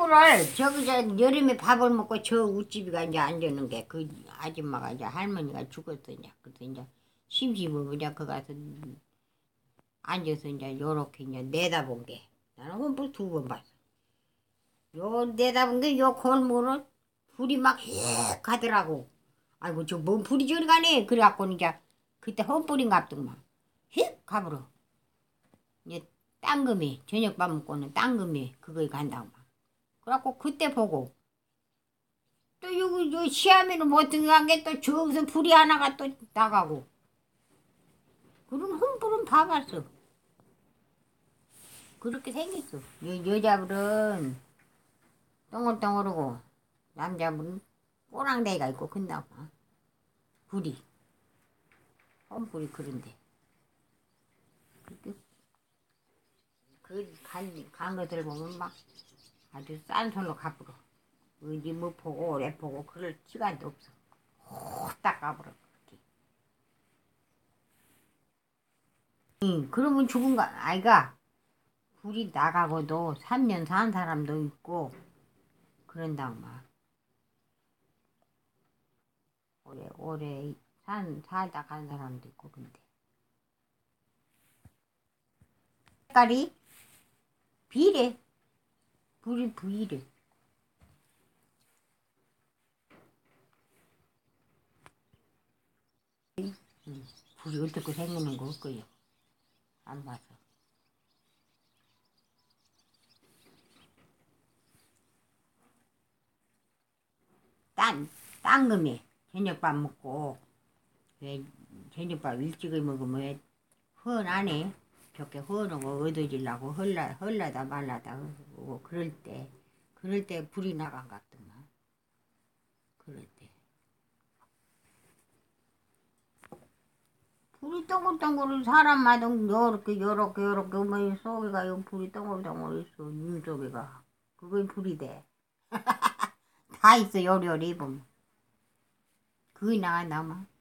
숯불을 저기 여름에 밥을 먹고 저 우집이가 이제 앉아는 게 그 아줌마가 이제 할머니가 죽었더냐. 그래서 이제 심심을 그냥 그 가서 앉아서 이제 요렇게 이제 내다본 게 나는 혼불 2번 봤어. 요 내다본 게 요 골목으로 불이 막 휙 가더라고. 아이고 저 뭔 불이 저리 가네. 그래갖고 이제 그때 헛불인 갑더만 휙 가버려. 이제 땅금이 저녁밥 먹고는 땅금이 그거에 간다고 막. 그래갖고 그때 보고 또 여기 요 시아미는 못 등한 게 또 저기서 불이 하나가 또 나가고 그런 홈불은 봐봤어. 그렇게 생겼어. 여자분은 동글동글하고 남자분은 꼬랑대가 있고 큰다고. 불이 홈불이 그런데 간 것들 보면 막 아주 싼 손으로 갚으러 어디 뭐 보고 오래 보고 그럴 시간도 없어. 후딱 가버려. 그러면 죽은 거 아이가. 불이 나가고도 3년 산 사람도 있고 그런다고 막. 오래 살다 간 사람도 있고 근데 색깔이 비래. 불이 부이래. 불이 어떻게 생기는 거 없고요. 안 봐서. 땅금에 저녁밥 먹고 왜 저녁밥 일찍을 먹으면 왜 헌하네. 저렇게 헌하고 얻어지려고 헐라다 말라다 하고 그럴 때 불이 나간 것 같더만. 그럴 때 불이 동글동글 사람마다 요렇게 뭐 속에가 요 불이 동글동글 있어. 눈 속에가 그건 불이 돼. 다 있어 요리요리 보면 그게 나간다만.